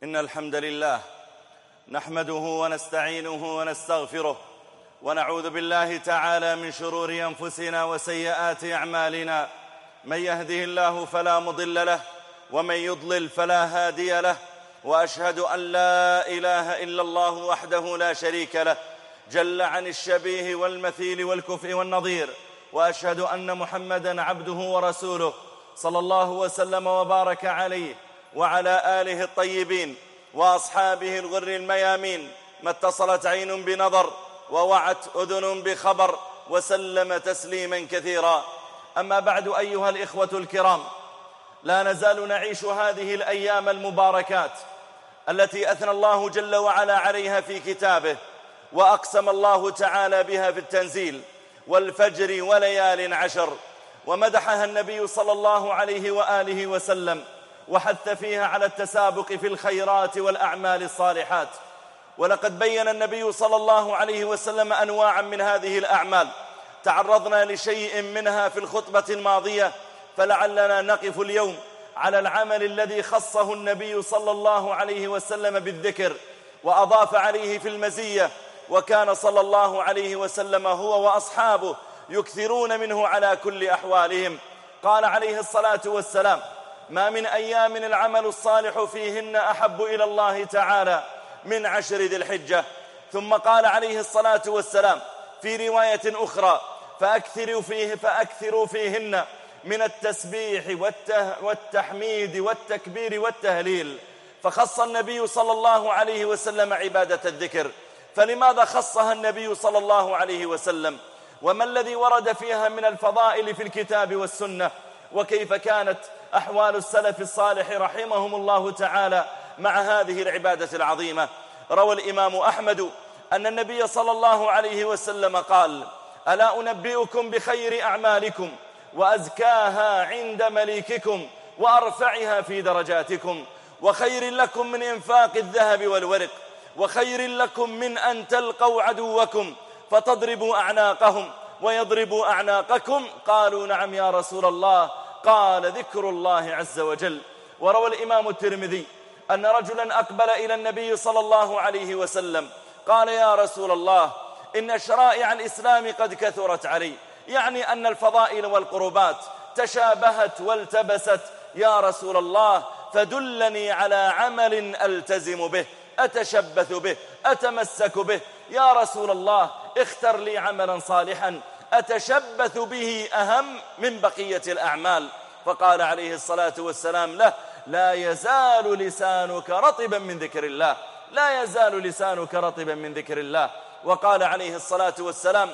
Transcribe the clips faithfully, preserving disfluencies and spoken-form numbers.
إن الحمد لله نحمده ونستعينه ونستغفره ونعوذ بالله تعالى من شرور أنفسنا وسيئات أعمالنا. من يهده الله فلا مضل له ومن يضلل فلا هادي له، وأشهد أن لا إله إلا الله وحده لا شريك له جل عن الشبيه والمثيل والكفء والنظير، وأشهد أن محمدًا عبده ورسوله صلى الله وسلم وبارك عليه وعلى آله الطيبين وأصحابه الغر الميامين، ما اتصلت عين بنظر ووعت أذن بخبر، وسلم تسليما كثيرا. أما بعد، أيها الإخوة الكرام، لا نزال نعيش هذه الأيام المباركات التي أثنى الله جل وعلا عليها في كتابه، وأقسم الله تعالى بها في التنزيل: والفجر وليال عشر، ومدحها النبي صلى الله عليه وآله وسلم، وحث فيها على التسابق في الخيرات والأعمال الصالحات. ولقد بين النبي صلى الله عليه وسلم أنواعا من هذه الأعمال، تعرضنا لشيء منها في الخطبة الماضية، فلعلنا نقف اليوم على العمل الذي خصه النبي صلى الله عليه وسلم بالذكر وأضاف عليه في المزية، وكان صلى الله عليه وسلم هو وأصحابه يكثرون منه على كل أحوالهم. قال عليه الصلاة والسلام: ما من أيام العمل الصالح فيهن أحب إلى الله تعالى من عشر ذي الحجة. ثم قال عليه الصلاة والسلام في رواية أخرى: فأكثروا فيه فأكثروا فيهن من التسبيح والتحميد والتكبير والتهليل. فخص النبي صلى الله عليه وسلم عبادة الذكر. فلماذا خصها النبي صلى الله عليه وسلم؟ وما الذي ورد فيها من الفضائل في الكتاب والسنة؟ وكيف كانت أحوال السلف الصالح رحمهم الله تعالى مع هذه العبادة العظيمة؟ روى الإمام أحمد أن النبي صلى الله عليه وسلم قال: ألا أنبئكم بخير أعمالكم وأزكاها عند مليككم وأرفعها في درجاتكم، وخير لكم من إنفاق الذهب والورق، وخير لكم من أن تلقوا عدوكم فتضربوا أعناقهم ويضربوا أعناقكم؟ قالوا: نعم يا رسول الله. قال: ذكر الله عز وجل. وروى الإمام الترمذي أن رجلا أقبل إلى النبي صلى الله عليه وسلم، قال: يا رسول الله، إن شرائع الإسلام قد كثرت علي، يعني أن الفضائل والقربات تشابهت والتبست. يا رسول الله، فدلني على عمل ألتزم به، أتشبث به، أتمسك به. يا رسول الله، اختر لي عملا صالحا أتشبث به أهم من بقية الأعمال. فقال عليه الصلاة والسلام له: لا يزال لسانك رطبا من ذكر الله، لا يزال لسانك رطبا من ذكر الله. وقال عليه الصلاة والسلام: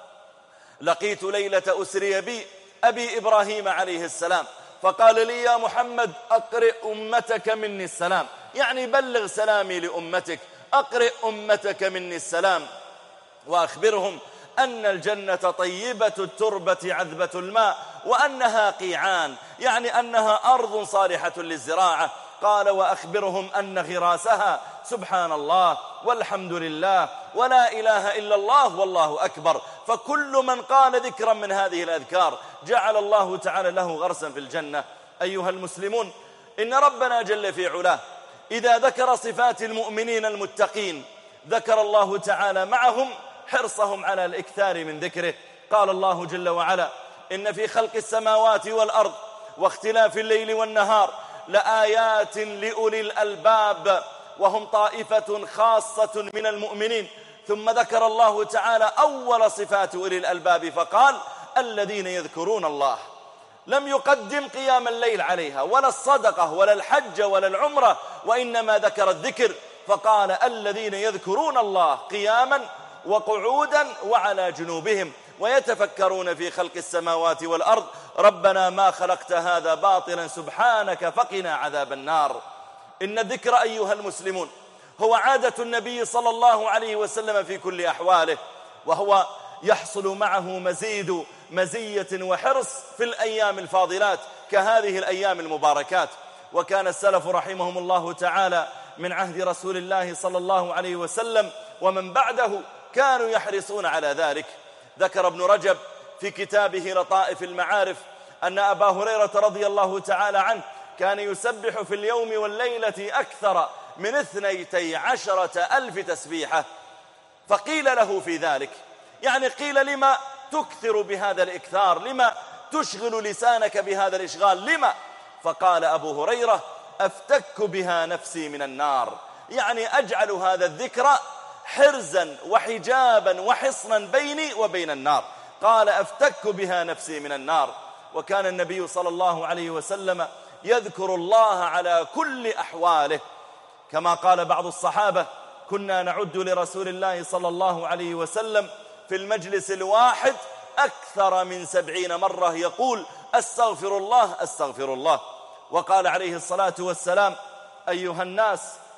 لقيت ليلة أسري بي أبي إبراهيم عليه السلام، فقال لي: يا محمد، أقرئ أمتك مني السلام، يعني بلغ سلامي لأمتك، أقرئ أمتك مني السلام، وأخبرهم أن الجنة طيبة التربة عذبة الماء، وأنها قيعان، يعني أنها أرض صالحة للزراعة. قال: وأخبرهم أن غراسها سبحان الله والحمد لله ولا إله إلا الله والله أكبر. فكل من قال ذكرا من هذه الأذكار جعل الله تعالى له غرسا في الجنة. أيها المسلمون، إن ربنا جل في علاه إذا ذكر صفات المؤمنين المتقين ذكر الله تعالى معهم حرصهم على الإكثار من ذكره. قال الله جل وعلا: إن في خلق السماوات والأرض واختلاف الليل والنهار لآيات لأولي الألباب، وهم طائفة خاصة من المؤمنين. ثم ذكر الله تعالى أول صفات أولي الألباب فقال: الذين يذكرون الله. لم يقدم قيام الليل عليها ولا الصدقة ولا الحج ولا العمرة، وإنما ذكر الذكر فقال: الذين يذكرون الله قياما وقعودا وعلى جنوبهم ويتفكرون في خلق السماوات والأرض ربنا ما خلقت هذا باطلا سبحانك فقنا عذاب النار. إن الذكر أيها المسلمون هو عادة النبي صلى الله عليه وسلم في كل أحواله، وهو يحصل معه مزيد مزية وحرص في الأيام الفاضلات كهذه الأيام المباركات. وكان السلف رحمهم الله تعالى من عهد رسول الله صلى الله عليه وسلم ومن بعده كانوا يحرصون على ذلك. ذكر ابن رجب في كتابه لطائف المعارف أن أبا هريرة رضي الله تعالى عنه كان يسبح في اليوم والليلة أكثر من اثنيتي عشرة ألف تسبيحة. فقيل له في ذلك، يعني قيل لما تكثر بهذا الإكثار، لما تشغل لسانك بهذا الإشغال، لما؟ فقال أبو هريرة: أفتك بها نفسي من النار، يعني أجعل هذا الذكر حرزا وحجابا وحصنا بيني وبين النار. قال: أفتك بها نفسي من النار. وكان النبي صلى الله عليه وسلم يذكر الله على كل أحواله، كما قال بعض الصحابة: كنا نعد لرسول الله صلى الله عليه وسلم في المجلس الواحد أكثر من سبعين مرة يقول: أستغفر الله أستغفر الله. وقال عليه الصلاة والسلام: أيها الناس،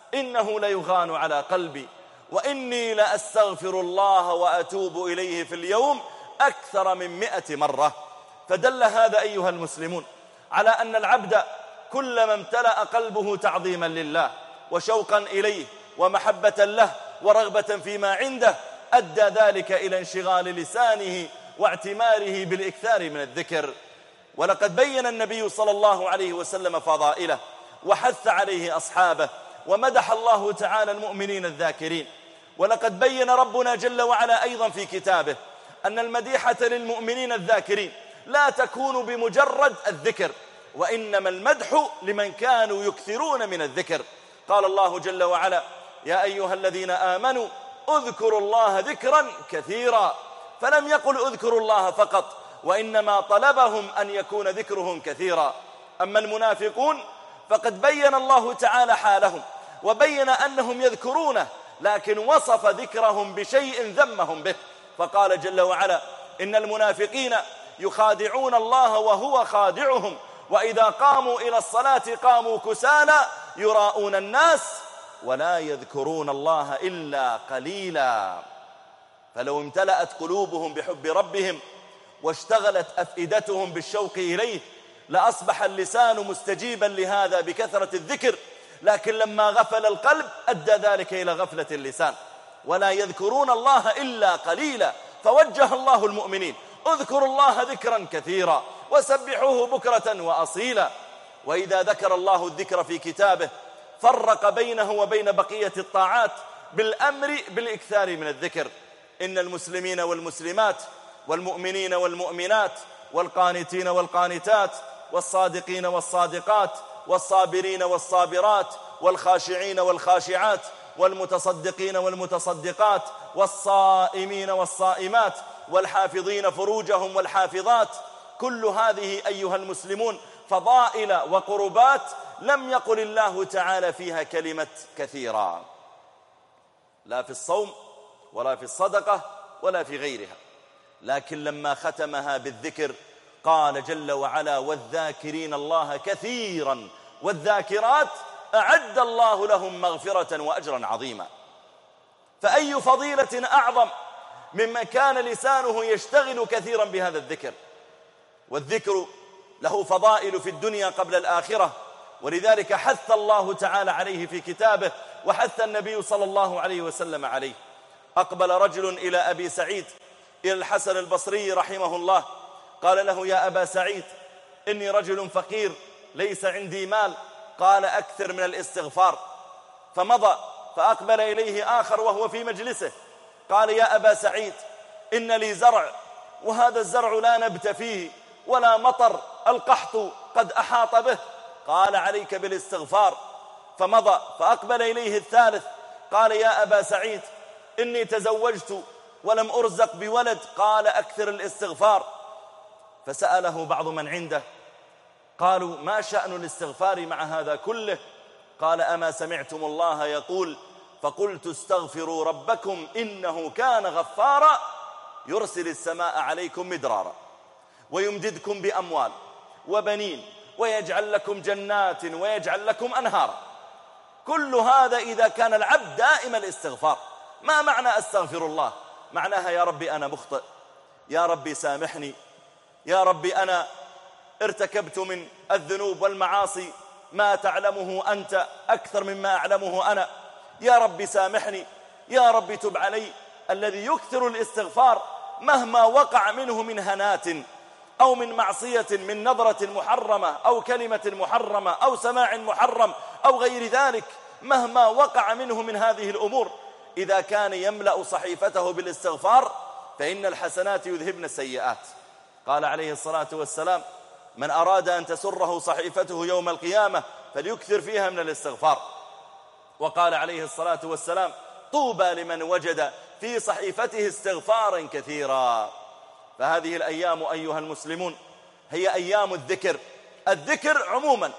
إنه ليغان على قلبي، وإني لأستغفر الله وأتوب إليه في اليوم أكثر من مئة مرة. فدل هذا أيها المسلمون على أن العبد كلما امتلأ قلبه تعظيما لله وشوقا إليه ومحبة له ورغبة فيما عنده، أدى ذلك إلى انشغال لسانه واعتماره بالإكثار من الذكر. ولقد بين النبي صلى الله عليه وسلم فضائله وحث عليه أصحابه، ومدح الله تعالى المؤمنين الذاكرين. ولقد بين ربنا جل وعلا أيضا في كتابه أن المديحة للمؤمنين الذاكرين لا تكون بمجرد الذكر، وإنما المدح لمن كانوا يكثرون من الذكر. قال الله جل وعلا: يا أيها الذين آمنوا اذكروا الله ذكرا كثيرا. فلم يقل اذكروا الله فقط، وإنما طلبهم أن يكون ذكرهم كثيرا. أما المنافقون فقد بين الله تعالى حالهم وبين أنهم يذكرونه، لكن وصف ذكرهم بشيء ذمهم به، فقال جل وعلا: إن المنافقين يخادعون الله وهو خادعهم، وإذا قاموا إلى الصلاة قاموا كسالى يراءون الناس ولا يذكرون الله إلا قليلا. فلو امتلأت قلوبهم بحب ربهم واشتغلت أفئدتهم بالشوق إليه لأصبح اللسان مستجيبا لهذا بكثرة الذكر، لكن لما غفل القلب أدى ذلك إلى غفلة اللسان. ولا يذكرون الله إلا قليلا، فوجه الله المؤمنين: اذكروا الله ذكرا كثيرا وسبحوه بكرة وأصيلا. وإذا ذكر الله الذكر في كتابه فرق بينه وبين بقية الطاعات بالأمر بالإكثار من الذكر. إن المسلمين والمسلمات والمؤمنين والمؤمنات والقانتين والقانتات والصادقين والصادقات والصابرين والصابرات والخاشعين والخاشعات والمتصدقين والمتصدقات والصائمين والصائمات والحافظين فروجهم والحافظات، كل هذه أيها المسلمون فضائل وقربات لم يقل الله تعالى فيها كلمة كثيرا، لا في الصوم ولا في الصدقة ولا في غيرها، لكن لما ختمها بالذكر قال جل وعلا: والذاكرين الله كثيرا والذاكرات أعد الله لهم مغفرة وأجرا عظيما. فأي فضيلة أعظم ممن كان لسانه يشتغل كثيرا بهذا الذكر؟ والذكر له فضائل في الدنيا قبل الآخرة، ولذلك حث الله تعالى عليه في كتابه وحث النبي صلى الله عليه وسلم عليه. أقبل رجل إلى أبي سعيد إلى الحسن البصري رحمه الله، قال له: يا أبا سعيد، إني رجل فقير ليس عندي مال. قال: أكثر من الاستغفار. فمضى، فأقبل إليه آخر وهو في مجلسه، قال: يا أبا سعيد، إن لي زرع، وهذا الزرع لا نبت فيه ولا مطر، القحط قد أحاط به. قال: عليك بالاستغفار. فمضى، فأقبل إليه الثالث، قال: يا أبا سعيد، إني تزوجت ولم أرزق بولد. قال: أكثر الاستغفار. فسأله بعض من عنده، قالوا: ما شأن الاستغفار مع هذا كله؟ قال: أما سمعتم الله يقول: فقلت استغفروا ربكم إنه كان غفارا يرسل السماء عليكم مدرارا ويمددكم بأموال وبنين ويجعل لكم جنات ويجعل لكم أنهارا. كل هذا إذا كان العبد دائم الاستغفار. ما معنى أستغفر الله؟ معناها: يا ربي أنا مخطئ، يا ربي سامحني، يا ربي أنا ارتكبت من الذنوب والمعاصي ما تعلمه أنت أكثر مما أعلمه أنا، يا ربي سامحني، يا ربي تب علي. الذي يكثر الاستغفار مهما وقع منه من هنات أو من معصية، من نظرة محرمة أو كلمة محرمة أو سماع محرم أو غير ذلك، مهما وقع منه من هذه الأمور إذا كان يملأ صحيفته بالاستغفار فإن الحسنات يذهبن السيئات. قال عليه الصلاة والسلام: من أراد أن تسره صحيفته يوم القيامة فليكثر فيها من الاستغفار. وقال عليه الصلاة والسلام: طوبى لمن وجد في صحيفته استغفارا كثيرا. فهذه الأيام أيها المسلمون هي أيام الذكر، الذكر عموما،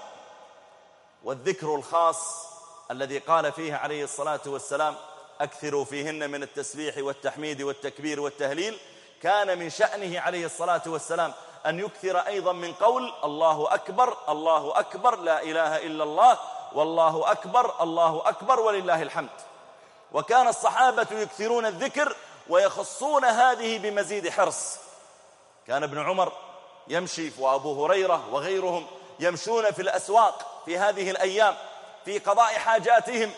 والذكر الخاص الذي قال فيه عليه الصلاة والسلام: أكثروا فيهن من التسبيح والتحميد والتكبير والتهليل. كان من شأنه عليه الصلاة والسلام أن يكثر أيضا من قول الله أكبر الله أكبر لا إله إلا الله والله أكبر الله أكبر ولله الحمد. وكان الصحابة يكثرون الذكر ويخصون هذه بمزيد حرص. كان ابن عمر يمشي وأبو هريرة وغيرهم يمشون في الأسواق في هذه الأيام في قضاء حاجاتهم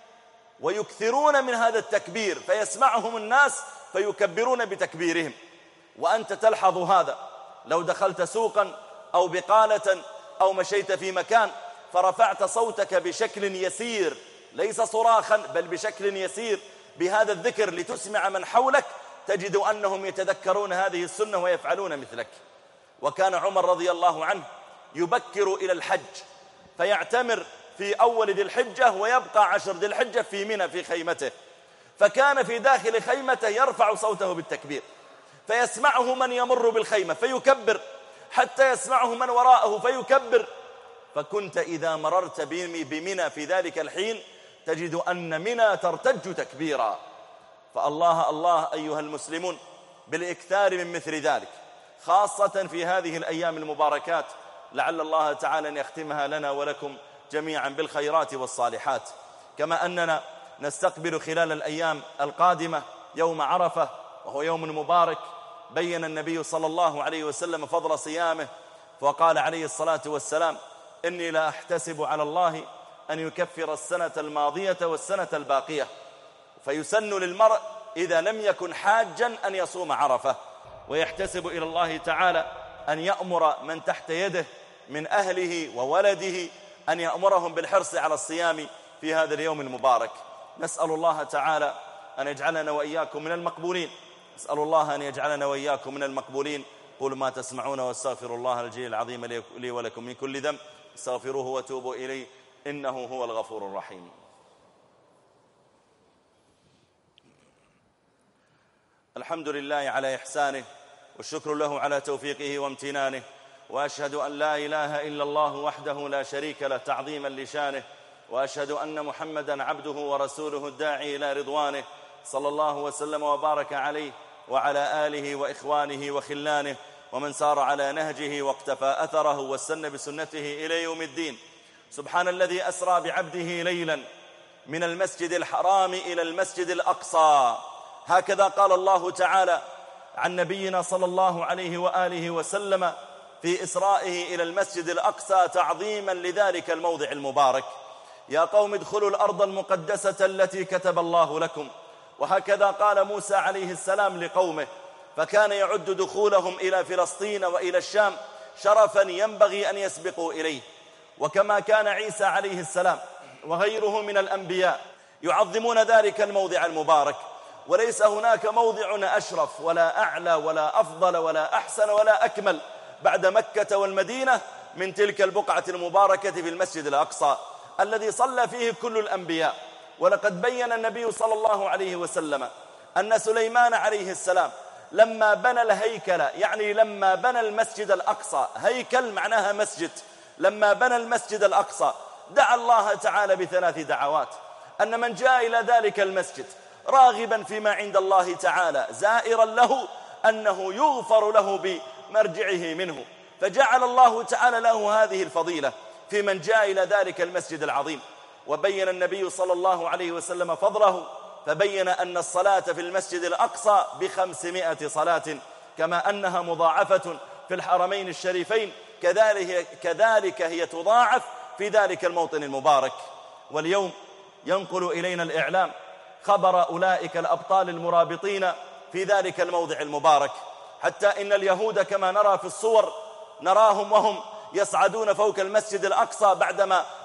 ويكثرون من هذا التكبير، فيسمعهم الناس فيكبرون بتكبيرهم. وأنت تلحظ هذا لو دخلت سوقا أو بقالة أو مشيت في مكان فرفعت صوتك بشكل يسير، ليس صراخا بل بشكل يسير بهذا الذكر لتسمع من حولك، تجد أنهم يتذكرون هذه السنة ويفعلون مثلك. وكان عمر رضي الله عنه يبكر إلى الحج فيعتمر في أول ذي الحجة ويبقى عشر ذي الحجة في منى في خيمته، فكان في داخل خيمته يرفع صوته بالتكبير فيسمعه من يمر بالخيمة فيكبر حتى يسمعه من وراءه فيكبر. فكنت إذا مررت بمنى في ذلك الحين تجد أن منى ترتج تكبيرا. فالله الله أيها المسلمون بالإكثار من مثل ذلك، خاصة في هذه الأيام المباركات، لعل الله تعالى أن يختمها لنا ولكم جميعا بالخيرات والصالحات. كما أننا نستقبل خلال الأيام القادمة يوم عرفة وهو يوم مبارك، بين النبي صلى الله عليه وسلم فضل صيامه، وقال عليه الصلاة والسلام: إني لا أحتسب على الله أن يكفر السنة الماضية والسنة الباقية. فيسن للمرء إذا لم يكن حاجا أن يصوم عرفة، ويحتسب إلى الله تعالى أن يأمر من تحت يده من أهله وولده أن يأمرهم بالحرص على الصيام في هذا اليوم المبارك. نسأل الله تعالى أن يجعلنا وإياكم من المقبولين، نسأل الله أن يجعلنا وإياكم من المقبولين. قولوا ما تسمعون واستغفر الله الجليل العظيم لي ولكم من كل ذنب، استغفروه وتوبوا إليه إنه هو الغفور الرحيم. الحمد لله على إحسانه، والشكر له على توفيقه وامتنانه، وأشهد أن لا إله إلا الله وحده لا شريك له تعظيما لشانه، وأشهد أن محمدا عبده ورسوله الداعي إلى رضوانه، صلى الله وسلم وبارك عليه وعلى آله وإخوانه وخلانه ومن سار على نهجه واقتفى أثره واستنى بسنته إلى يوم الدين. سبحان الذي أسرى بعبده ليلا من المسجد الحرام إلى المسجد الأقصى، هكذا قال الله تعالى عن نبينا صلى الله عليه وآله وسلم في إسرائه إلى المسجد الأقصى تعظيما لذلك الموضع المبارك: يا قوم ادخلوا الأرض المقدسة التي كتب الله لكم. وهكذا قال موسى عليه السلام لقومه، فكان يعد دخولهم إلى فلسطين وإلى الشام شرفا ينبغي أن يسبقوا إليه. وكما كان عيسى عليه السلام وغيره من الأنبياء يعظمون ذلك الموضع المبارك، وليس هناك موضع أشرف ولا أعلى ولا أفضل ولا أحسن ولا أكمل بعد مكة والمدينة من تلك البقعة المباركة في المسجد الأقصى الذي صلى فيه كل الأنبياء. ولقد بين النبي صلى الله عليه وسلم أن سليمان عليه السلام لما بنى الهيكل، يعني لما بنى المسجد الأقصى، هيكل معناها مسجد، لما بنى المسجد الأقصى دعا الله تعالى بثلاث دعوات: أن من جاء إلى ذلك المسجد راغبا فيما عند الله تعالى زائرا له أنه يغفر له بمرجعه منه، فجعل الله تعالى له هذه الفضيلة في من جاء إلى ذلك المسجد العظيم. وبين النبي صلى الله عليه وسلم فضله، فبين أن الصلاة في المسجد الأقصى بخمسمائة صلاة، كما أنها مضاعفة في الحرمين الشريفين كذلك, كذلك هي تضاعف في ذلك الموطن المبارك. واليوم ينقل إلينا الإعلام خبر أولئك الأبطال المرابطين في ذلك الموضع المبارك، حتى إن اليهود كما نرى في الصور نراهم وهم يصعدون فوق المسجد الأقصى بعدما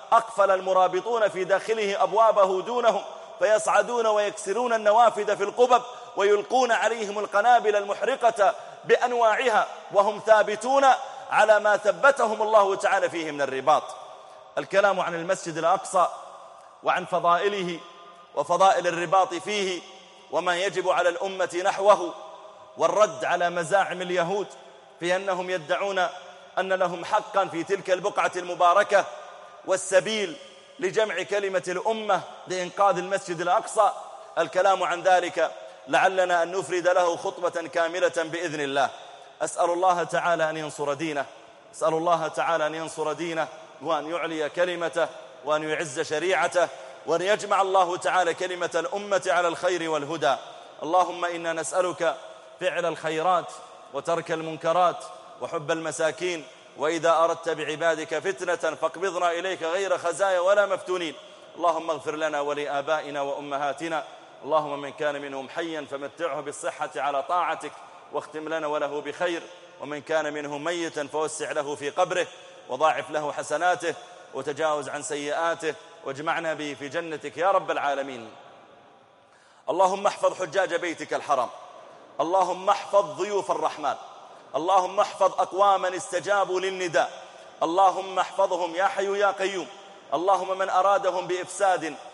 أقفل المرابطون في داخله أبوابه دونهم فيصعدون ويكسرون النوافذ في القبب ويلقون عليهم القنابل المحرقة بأنواعها وهم ثابتون على ما ثبتهم الله تعالى فيه من الرباط. الكلام عن المسجد الأقصى وعن فضائله وفضائل الرباط فيه وما يجب على الأمة نحوه، والرد على مزاعم اليهود في أنهم يدعون أن لهم حقا في تلك البقعة المباركة والسبيل لجمع كلمة الأمة لإنقاذ المسجد الأقصى. الكلام عن ذلك لعلنا أن نفرد له خطبة كاملة بإذن الله. أسأل الله تعالى أن ينصر دينه، أسأل الله تعالى أن ينصر دينه وأن يعلي كلمته وأن يعز شريعته وأن يجمع الله تعالى كلمة الأمة على الخير والهدى. اللهم إنا نسألك فعل الخيرات وترك المنكرات وحب المساكين، وإذا أردت بعبادك فتنة فاقبضنا إليك غير خزايا ولا مفتونين. اللهم اغفر لنا ولآبائنا وأمهاتنا، اللهم من كان منهم حيا فمتعه بالصحة على طاعتك واختم لنا وله بخير، ومن كان منهم ميتا فوسع له في قبره وضاعف له حسناته وتجاوز عن سيئاته واجمعنا به في جنتك يا رب العالمين. اللهم احفظ حجاج بيتك الحرام، اللهم احفظ ضيوف الرحمن، اللهم احفظ أقواما استجابوا للنداء، اللهم احفظهم يا حي يا قيوم. اللهم من أرادهم بإفساد